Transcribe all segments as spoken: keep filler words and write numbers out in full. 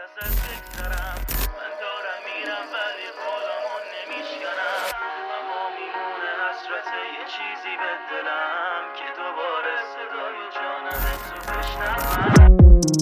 ازت بگذرم. من دارم میرم ولی قولمو نمیشکنم، اما میمونه حسرت یه چیزی به دلم که دوباره صدای جانم تو بشنوم.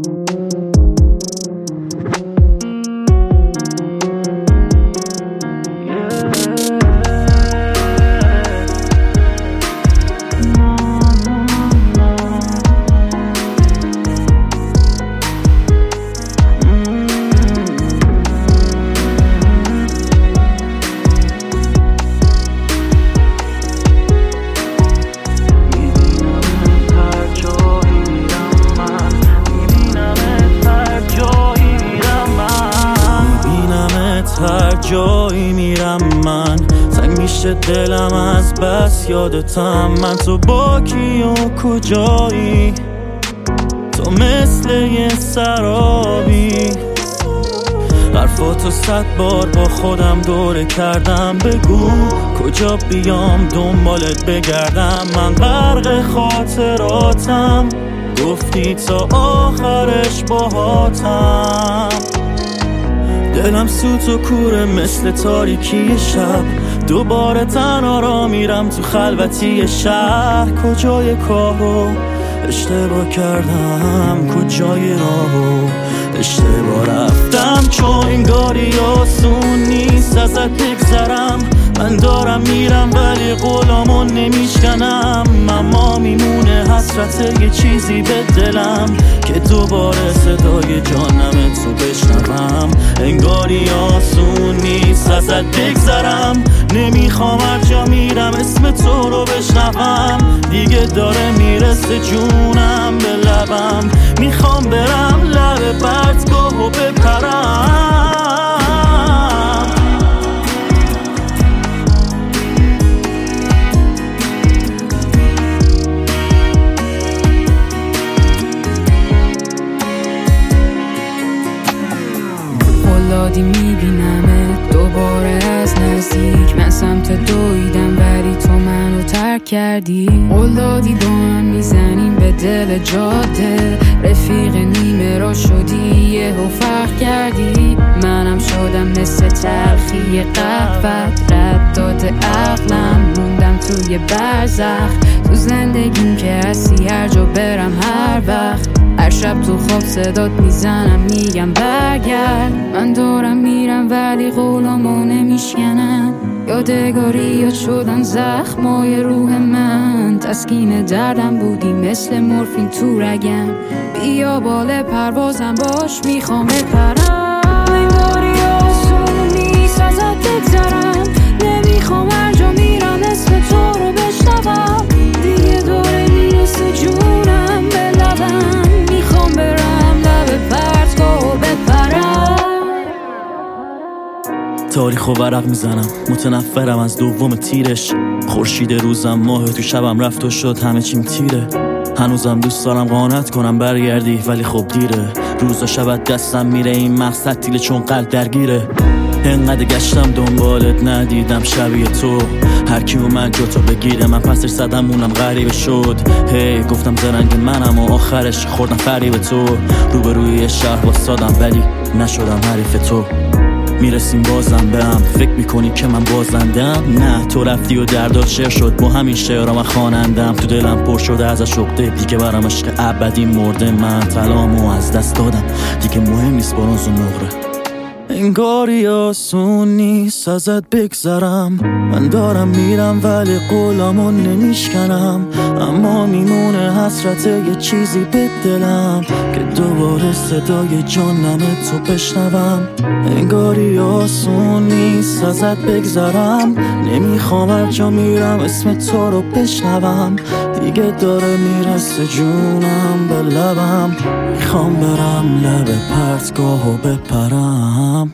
هر جایی میرم من تنگ میشه دلم از بس یادتم. من تو با کی و کجایی؟ تو مثل یه سرابی. حرفاتو صد بار با خودم دوره کردم. بگو کجا بیام دنبالت بگردم. من غرق خاطراتم، گفتی تا آخرش باهاتم. دلم سوت و کوره مثل تاریکی شب. دوباره تنها را میرم تو خلوتی شهر. کجای کارو اشتباه کردم، کجای راهو اشتباه رفتم. چون انگاری آسون نیست ازت بگذرم. من دارم میرم ولی قولامو نمیشکنم، اما میمونه حسرت یه چیزی به دلم که دوباره صدای جانم تو بشنوم. انگاری آسون نیست ازت بگذرم. نمیخوام هر جا میرم اسم تو رو بشنوم. دیگه داره میرسه جونم به لبم. میخوام برم لب پرتگاه و بپرم. قولادی میبینمت دوباره از نزدیک. من سمت دویدم ولی تو منو ترک کردی. قولادی با هم میزنیم به دل جاده. رفیق نیمه را شدی یهو فرق کردی. منم شدم مثل تلخی قهوت. رد داده عقلم موندم توی برزخ. تو زندگیم که هستی هر جا برم هر وقت. هر شب تو خواب صدات میزنم میگم برگرد. من دارم میرم ولی قولامو نمیشکنم. یادگاری یاد شدن زخمای روح من. تسکین دردم بودی مثل مورفین تو رگم. بیا بال پروازم باش میخوام بپرم. انگاری آسون نیست ازت بگذرم. نمیخوام هر جا میرم اسم تو رو بشنوم. دیگه داره میرسه جونم به لبم. میخوام برم لب پرتگاه و بپرم. تاریخ و ورق میزنم، متنفرم از دوم تیرش. خورشید روزم ماه تو شبم رفت و شد همه چیم تیره. هنوزم دوست دارم قانت کنم برگردی ولی خب دیره. روزا شبت دستم میره این مقصد تیله چون قلب درگیره. انقدر گشتم دنبالت ندیدم شبیه تو. هر کی اومد جا تو بگیره من پسش زدم اونم غریبه شد. هی hey, گفتم زرنگ منم و آخرش خوردم فریب تو. روبروی شهر واسادم ولی نشدم حریف تو. میرسیم بازم به هم فکر میکنی که من بازندم. نه تو رفتی و دردات شعر شد با همین شعرها من خوانندم. تو دلم پر شده از عشق دیگه برام عشق ابدی مرده. من طلامو از دست دادم دیگه مهم نیست برنز و نقره. انگاری آسون نیست ازت بگذرم. من دارم میرم ولی قولامو نمیشکنم، اما میمونه حسرت یه چیزی به دلم که دوباره صدای جانم تو بشنوم. انگاری آسون نیست ازت بگذرم. نمیخوام هر جا میرم اسم تو رو بشنوم. دیگه داره میرسه جونم به لبم. میخوام برم لب پرتگاه و بپرم.